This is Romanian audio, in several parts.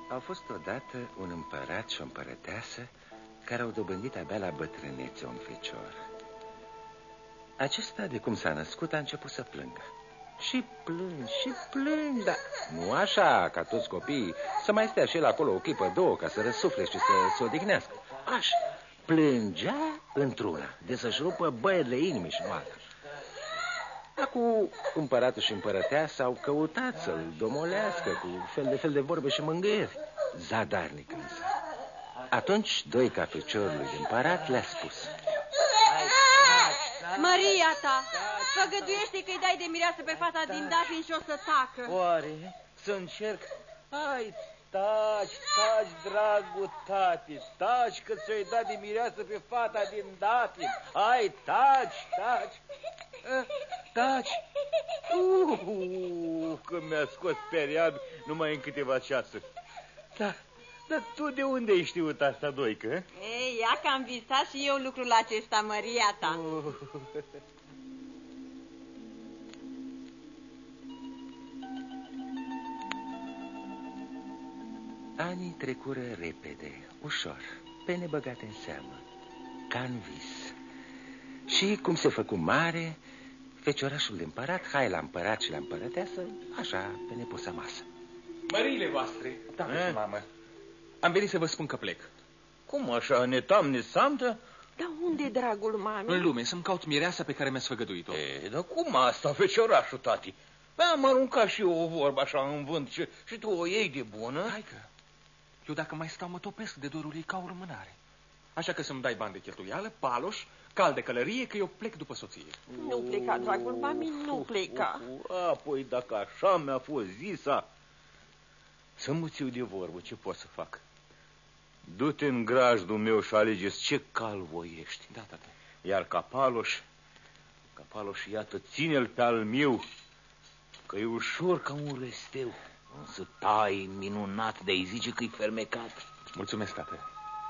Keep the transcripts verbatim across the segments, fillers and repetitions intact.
Au fost odată un împărat și o împărăteasă care au dobândit abia la bătrânețe un fecior. Acesta, de cum s-a născut, a început să plângă. Și plâng, și plâng, dar nu așa ca toți copiii, să mai stea și el acolo o clipă, două, ca să răsufle și să se odihnească. Așa, plângea într-una, de să-și rupă băierile inimii și nu altă. Acum împăratul și împărăteasa au căutat să-l domolească cu fel de fel de vorbe și mângâieri. Zadarnic însă. Atunci doi ca feciorului de împărat le-a spus: Maria ta, făgăduiește că-i dai de mireasă pe fata din Dafin și o să tacă. Oare să încerc? Hai, taci, taci, dragul tati, taci că ți-o-i dat de mireasă pe fata din Dafin. Hai, taci, taci. Taci. Uh, că mi-a scos periab numai în câteva ceasuri. Da, dar tu de unde ai știut asta, Doică? Ei, ia că am visat și eu lucrul acesta, Maria ta. Uh. Anii trecură repede, ușor, pe nebăgate în seamă, ca în vis. Și cum se făcu mare, feciorașul de împărat, hai la împărat și la împărăteasă, așa, pe neposa masă. Măriile voastre, tată și mamă, am venit să vă spun că plec. Cum așa, netam, nesamtă? Dar unde, dragul mami? În lume, să-mi caut mireasa pe care mi-ați făgăduit-o. E, dar cum asta, feciorașul, tati? Păi am aruncat și eu o vorbă așa în vânt și, și tu o iei de bună? Hai că, eu dacă mai stau mă topesc de dorul ei ca o rămânare. Așa că să-mi dai bani de cheltuială, paloș, cal de călărie, că eu plec după soție. Nu pleca, dragul mami, nu pleca. Apoi, dacă așa mi-a fost zisa, să mă țiu de vorbă, ce pot să fac? Du-te în grajdul meu și alegeți ce cal voiești. Da, tată. Iar ca paloș, ca paloș, iată, ține-l pe al meu, că e ușor ca un resteu. Însă tai minunat de-ai zice că-i fermecat. Mulțumesc, tată.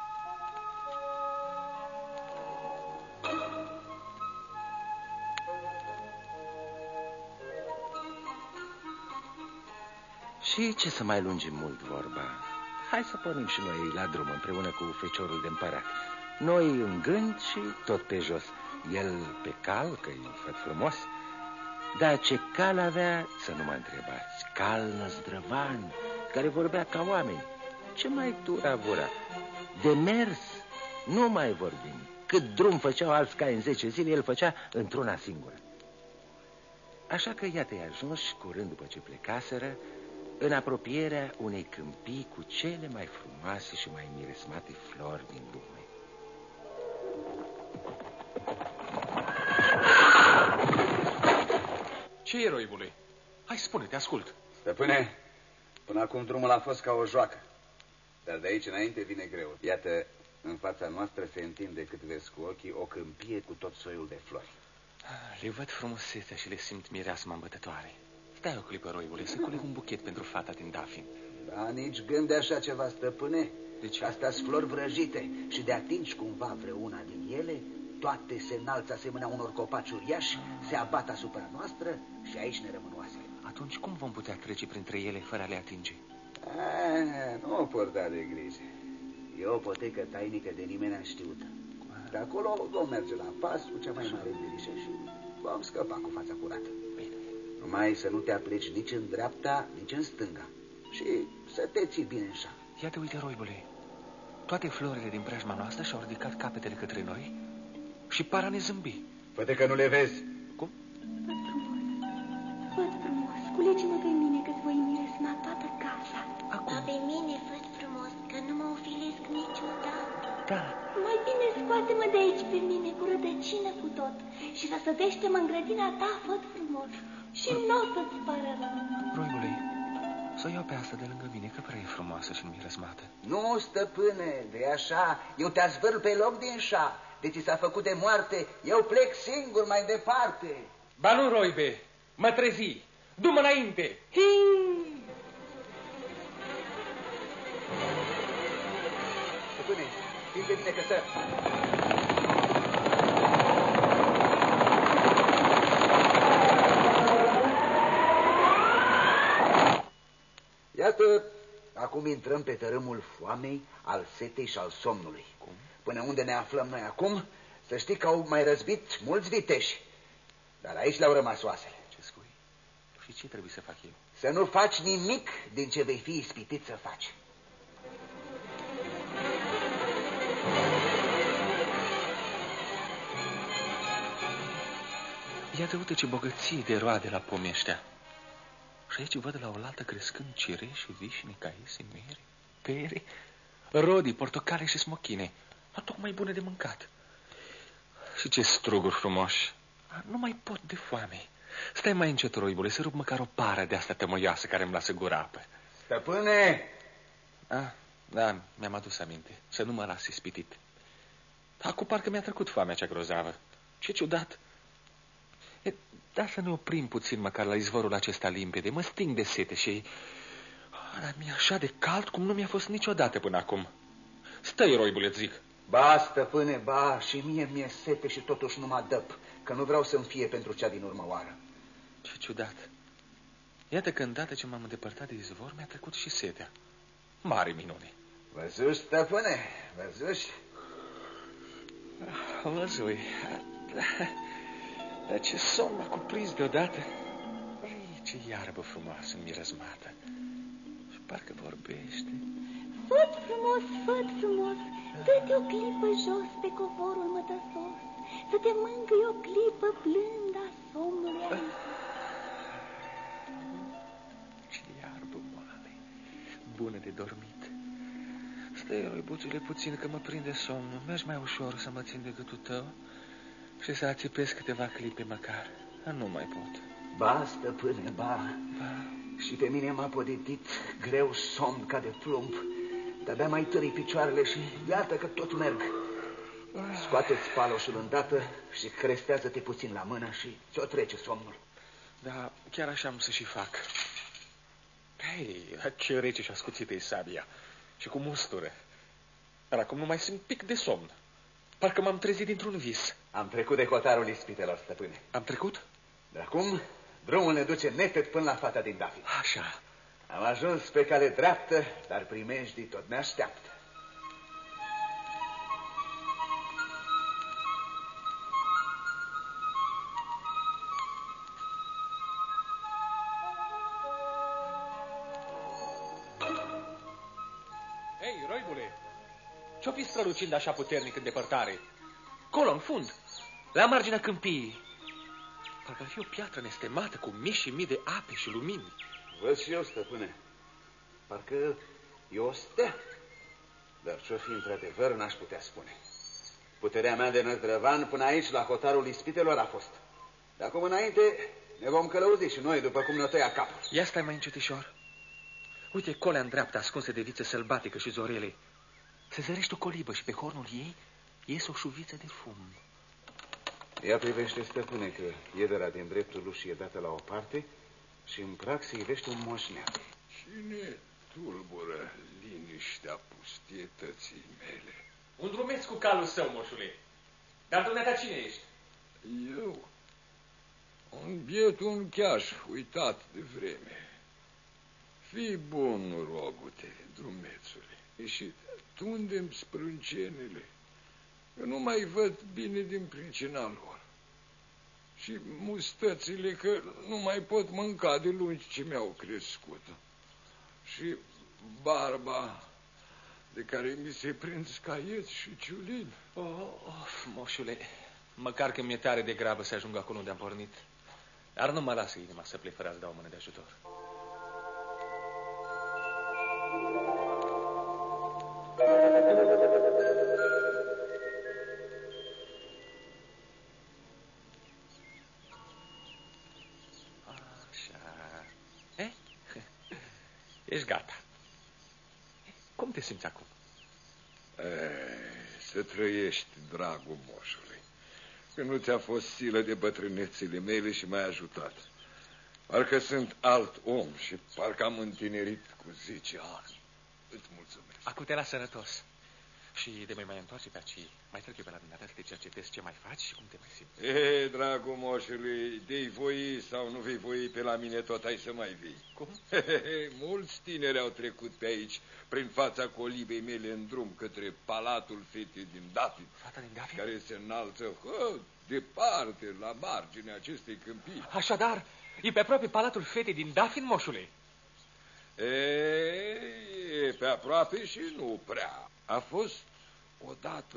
Și ce să mai lungim mult vorba? Hai să pornim și noi la drum împreună cu feciorul de împărat. Noi în gând și tot pe jos. El pe cal, că e făt frumos. Dar ce cal avea, să nu mă întrebați. Cal năzdrăvan, care vorbea ca oameni. Ce mai tura vura? De mers nu mai vorbim. Cât drum făceau alți cai în zece zile, el făcea într-una singură. Așa că iată-i ajuns curând după ce plecaseră, în apropierea unei câmpii cu cele mai frumoase și mai miresmate flori din lume. Ce e, roibule? Hai, spune-te, ascult. Stăpâne, până acum drumul a fost ca o joacă, dar de aici înainte vine greu. Iată, în fața noastră se întinde, cât vezi cu ochii, o câmpie cu tot soiul de flori. Le văd frumusețea și le simt mireasma îmbătătoare. Stai o clipă, roibule, să culeg un buchet pentru fata din Dafin. Da, nici gând de așa ceva, stăpâne. De ce? Astea-s flori vrăjite și de atingi cumva vreuna din ele, toate se înalță asemenea unor copaci uriași, se abat asupra noastră și aici ne rămân oasele. Atunci cum vom putea trece printre ele fără a le atinge? A, nu o purta de grijă. E o potecă tainică de nimeni neștiută. De acolo vom merge la pas cu cea mai mare grijă și vom scăpa cu fața curată. Bine. Numai să nu te apleci nici în dreapta, nici în stânga. Și să te ții bine așa. Iată, uite, roibule, toate florile din preajma noastră și-au ridicat capetele către noi și par a ne zâmbi. Poate că nu le vezi. Cum? Văd frumos, văd frumos. Culege-mă pe mine că-ți voi miresma toată casa. Acum? Dar pe mine văd frumos, că nu mă ofilesc niciodată. Da. Mai bine scoate-mă de aici pe mine cu rădăcină cu tot și răsădește-mă în grădina ta, văd frumos. Și nu o să-ți pară rău. Roibule, să o iau pe asta de lângă mine, că prea e frumoasă și mirăsmată. Nu, stăpâne, de așa. Eu te azvârl pe loc din șa. De ți s-a făcut de moarte, eu plec singur mai departe. Ba nu, roibe, mă trezi, du-mă înainte. Stăpâne, fii de bine că să... Iată, Acum intrăm pe tărâmul foamei, al setei și al somnului. Cum? Până unde ne aflăm noi acum, să știi că au mai răzbit mulți viteși. Dar aici le-au rămas oasele. Ce spui? Și ce trebuie să fac eu? Să nu faci nimic din ce vei fi ispitit să faci. Iată, uite ce bogăție de roade la pomii ăștia. Și aici văd la oaltă crescând cireși, vișine, caise, mere, pere, rodii, portocale și smochine. A, tocmai bune de mâncat. Și ce struguri frumoși. A, nu mai pot de foame. Stai mai încet, roibule, să rup măcar o pară de asta tămăioasă care îmi lasă gura apă. Stăpâne! A, da, mi-am adus aminte. Să nu mă las ispitit. Acum parcă mi-a trecut foamea cea grozavă. Ce ciudat. E, da, să ne oprim puțin măcar la izvorul acesta limpede. Mă sting de sete și... Dar mi-e așa de cald cum nu mi-a fost niciodată până acum. Stai, roibule, zic. Ba, stăpâne, ba, și mie mi-e sete și totuși nu mă adăp, că nu vreau să-mi fie pentru cea din urmă oară. Ce ciudat. Iată că îndată ce m-am îndepărtat de izvor, mi-a trecut și setea. Mare minune. Văzuși, stăpâne, văzuși? Văzui. Dar ce somn m-a cuprins deodată. Ei, ce iarbă frumoasă, mirăzmată. Și parcă vorbește. Făt frumos, făt frumos, dă-te o clipă jos pe covorul mătăsos, să te mângâi o clipă blândă a somnului aici. Ce iarbă moale, bună de dormit. Stai, roibuțule, puțin că mă prinde somnul. Mergi mai ușor să mă țin de gâtul tău și să ațipesc câteva clipe măcar. Nu mai pot. Ba, stăpâne, ba, ba. Și pe mine m-a podetit greu somn ca de plumb. De-abia mai tării picioarele și iată că tot merg. Scoate-ți paloșul îndată și crestează-te puțin la mână și ți-o trece somnul. Da, chiar așa am să și fac. Hei, ce rece și ascuțită e sabia. Și cu mustură. Dar acum nu mai simt pic de somn. Parcă m-am trezit dintr-un vis. Am trecut de hotarul ispitelor, stăpâne. Am trecut? De acum, drumul ne duce neted până la fata din Dafin. Așa. Am ajuns pe cale dreaptă, dar primejdii tot ne așteaptă. Ei, roibule, ce-o fi strălucind așa puternic în depărtare? Colo, în fund, la marginea câmpiei. Parcă ar fi o piatră nestemată cu mii și mii de ape și lumini. Văd și eu, stăpâne. Parcă e o stea. Dar ce-o fi într-adevăr n-aș putea spune. Puterea mea de năzdrăvan până aici, la hotarul ispitelor, a fost. De acum înainte ne vom călăuzi și noi, după cum ne-o tăia capul. Ia stai mai încetișor. Uite colea în dreapta, ascunsă de viță sălbatică și zorele. Se zărește o colibă și pe hornul ei iese o șuviță de fum. Ea privește, stăpâne, că iedera din dreptul ușii e dată la o parte și în prag se ivește un moșneag. Cine tulbură liniștea pustietății mele? Un drumeț cu calul său, moșule. Dar dumneata cine ești? Eu? Un biet uncheaș uitat de vreme. Fii bun, rogute, drumețule, și tunde-mi sprâncenele. Eu nu mai văd bine din pricina lor. Și mustățile că nu mai pot mânca de lungi ce mi-au crescut. Și barba de care mi se prind scaieți și ciulini. Oh, of, moșule, măcar că mi-e tare de grabă să ajung acolo unde am pornit. Dar nu mă lasă inima să plec fără a-ți da o mână de ajutor. Așa. Eh? Ești gata. Cum te simți acum? E, să trăiești, dragul moșului, că nu ți-a fost silă de bătrânețile mele și m-ai ajutat. Parcă sunt alt om și parcă am întinerit cu zece ani. Îți mulțumesc. Acum te las sănătos. Și de mai mai întoarce pe aici, mai trec eu pe la dumneata să te cercetezi ce mai faci și cum te mai simți. E, dragul moșului, de-i voi sau nu vei voi, pe la mine tot ai să mai vii. Cum? Mulți tineri au trecut pe aici, prin fața colibei mele în drum către palatul fetei din Dafin. Fata din Dafin? Care se înalță, hă, departe, la marginea acestei câmpii. Așadar, e pe aproape palatul fetei din Dafin, moșule. E, pe aproape și nu prea. A fost odată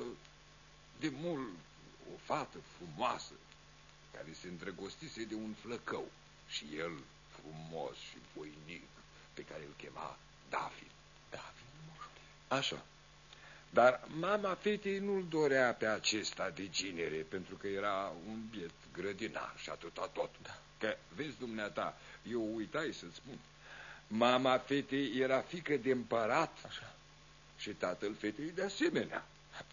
de mult o fată frumoasă care se îndrăgostise de un flăcău și el frumos și voinic pe care îl chema Dafin. Dafin, moșule? Așa. Dar mama fetei nu-l dorea pe acesta de ginere, pentru că era un biet grădinar și atâta tot. Da. Că, vezi, dumneata, eu uitai să-ți spun, mama fetei era fiică de împărat. Așa. Și tatăl fetei de asemenea.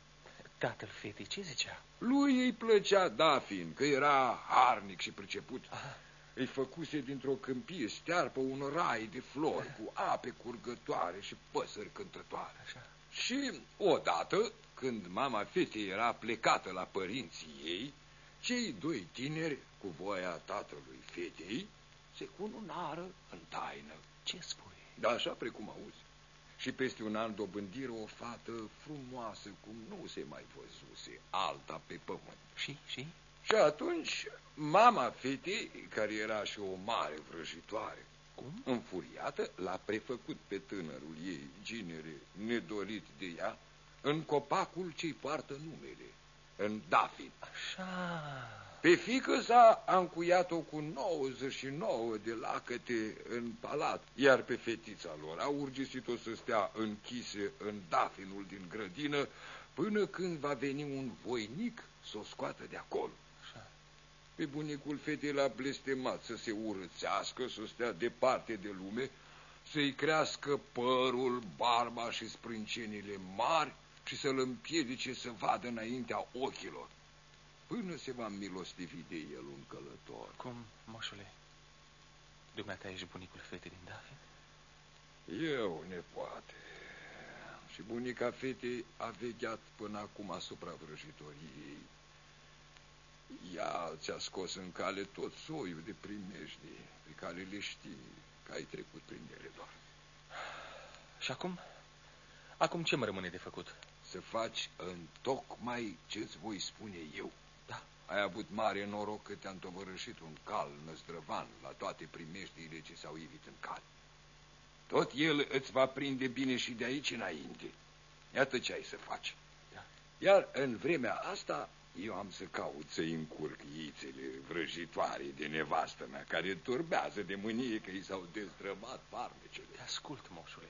Tatăl fetei ce zicea? Lui îi plăcea Dafin, că era harnic și priceput. Aha. Îi făcuse dintr-o câmpie stearpă un rai de flori, aha, cu ape curgătoare și păsări cântătoare. Așa. Și odată, când mama fetei era plecată la părinții ei, cei doi tineri, cu voia tatălui fetei, se cununară în taină. Ce spui? Da, așa precum auzi. Și peste un an dobândiră o fată frumoasă cum nu se mai văzuse, alta pe pământ. Și, și? Și atunci mama fetei, care era și o mare vrăjitoare, cum? Înfuriată, l-a prefăcut pe tânărul ei, ginere, nedorit de ea, în copacul ce-i poartă numele, în Dafin. Așa. Pe fiică sa a încuiat-o cu nouăzeci și nouă de lacăte în palat, iar pe fetița lor a urgisit-o să stea închise în Dafinul din grădină până când va veni un voinic să o scoată de acolo. Așa. Pe bunicul fetei l-a blestemat să se urățească, să stea departe de lume, să-i crească părul, barba și sprâncenile mari și să-l împiedice să vadă înaintea ochilor, până se va milostivi de el un călător. Cum, moșule? Dumneata ești bunicul fetei din Dafin? Eu, nepoate. Și bunica fetei a vegheat până acum asupra vrăjitoriei ei. Ea ți-a scos în cale tot soiul de primejdii pe care le știi, că ai trecut prin ele doar. Și acum? Acum ce mă rămâne de făcut? Să faci în tocmai ce-ți voi spune eu. Da. Ai avut mare noroc că te-a întovărășit un cal năzdrăvan la toate primejdiile ce s-au ivit în cal. Tot el îți va prinde bine și de aici înainte. Iată ce ai să faci. Da. Iar în vremea asta eu am să caut să-i încurc ițele vrăjitoare de nevastă mea, care turbează de mânie că i s-au dezdrămat farmecele. Te ascult, moșule.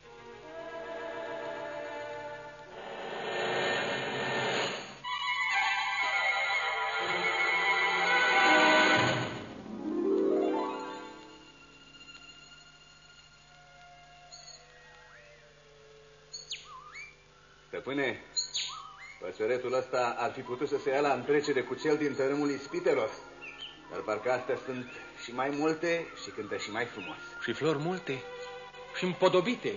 Stăpâne, păsăretul ăsta ar fi putut să se ia la întrecere cu cel din tărâmul ispitelor, dar parcă astea sunt și mai multe și cântă și mai frumos. Și flori multe și împodobite.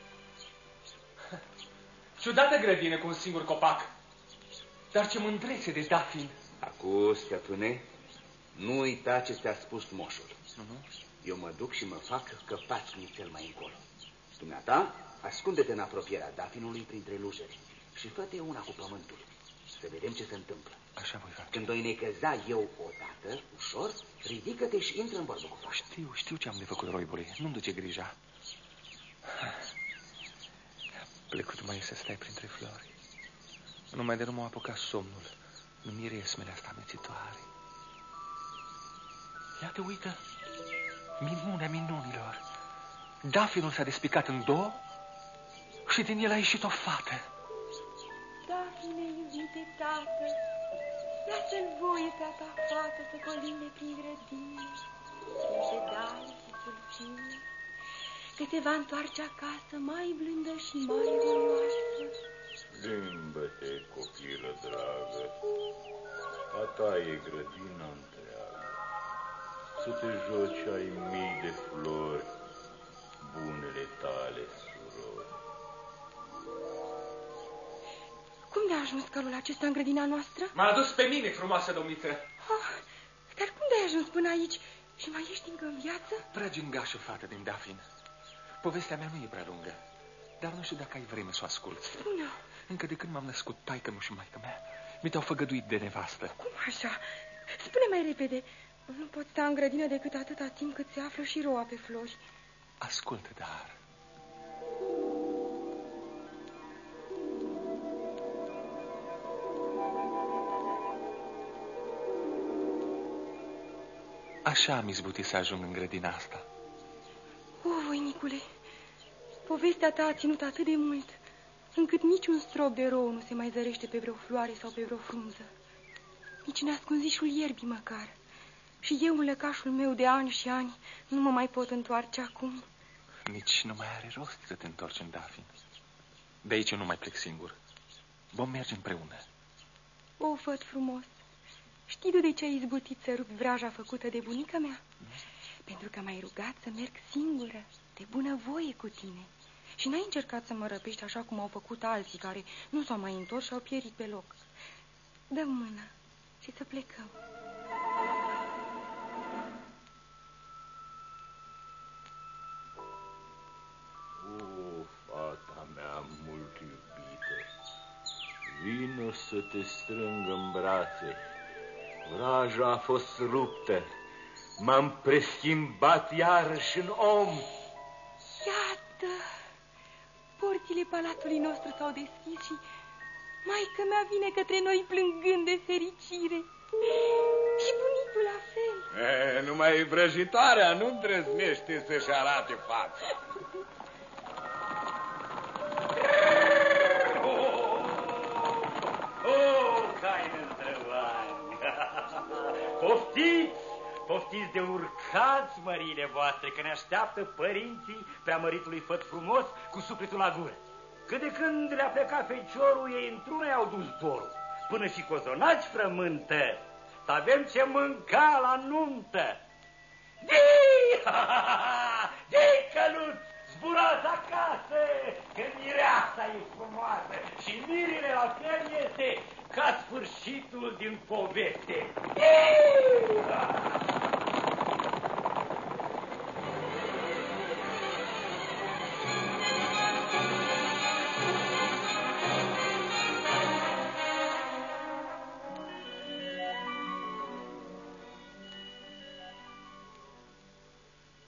Ciudată grădină cu un singur copac, dar ce mândrețe de Dafin. Acu, stăpâne, nu uita ce ți-a spus moșul. Uh-huh. Eu mă duc și mă fac căpați cel mai încolo. Dumneata, ascunde-te în apropierea Dafinului printre lujeri și fă-te una cu pământul. Să vedem ce se întâmplă. Așa voi face. Când o necăza eu odată, ușor, ridică-te și intră în vorbă cu fata. Știu, știu ce am de făcut, roibule. Nu-mi duce grija. Plecut mai e să stai printre flori. Numai de nu m-a apucat somnul în miresmele astea amețitoare. Iată, uită, minunea minunilor. Dafinul s-a despicat în două și din el a ieșit o fată. Dafine, iubite tată, lasă-l voie pe-a ta fată să coline prin grădină, prin pedale și sulfine, că te va întoarce acasă mai blândă și mai voioasă. Plimbă-te, copilă dragă, a ta e grădina întreagă, să te joci ai mii de flori, bunele tale surori. Cum de-a ajuns călul acesta în grădina noastră? M-a adus pe mine, frumoasă domniță. Oh, dar cum de-ai ajuns până aici și mai ești încă în viață? Prea gingașă fată din Dafin. Povestea mea nu e prea lungă, dar nu știu dacă ai vreme să o asculți. Spune-o. Încă de când m-am născut, taică-mi și maică mea mi te-au făgăduit de nevastă. Cum așa? Spune mai repede. Nu pot sta în grădină decât atâta timp cât se află și roa pe flori. Ascultă, dar... Așa am izbutit să ajung în grădina asta. O, voinicule, povestea ta a ținut atât de mult, încât niciun strop de rou nu se mai zărește pe vreo floare sau pe vreo frunză. Nici în ascunzișul ierbii măcar. Și eu, în lăcașul meu de ani și ani, nu mă mai pot întoarce acum. Nici nu mai are rost să te întorci în Dafin. De aici eu nu mai plec singur. Vom merge împreună. O, făt frumos, știi tu de ce ai izbutit să rupi vraja făcută de bunica mea? Mm. Pentru că m-ai rugat să merg singură, de bunăvoie cu tine. Și n-ai încercat să mă răpești așa cum au făcut alții care nu s-au mai întors și au pierit pe loc. Dă mâna și să plecăm. O, fata mea mult iubită, vino să te strâng în brațe. Vraja a fost ruptă, m-am preschimbat iarăși în om. Iată, porțile palatului nostru s-au deschis și maică mea vine către noi plângând de fericire. Și bunicul la fel. E, numai vrăjitoarea nu îndrăznește să-și arate fața. Poftiți, poftiți de urcați, măriile voastre, că ne așteaptă părinții preamăritului făt frumos cu sufletul la gură. Că de când le-a plecat feciorul, ei într-una i-au dus dorul. Până și cozonaci frământă, să avem ce mânca la nuntă. Dii! Dii, căluț, zburați acasă, că mireasa e frumoasă și mirile la fel este ca sfârșitul din poveste. Dii!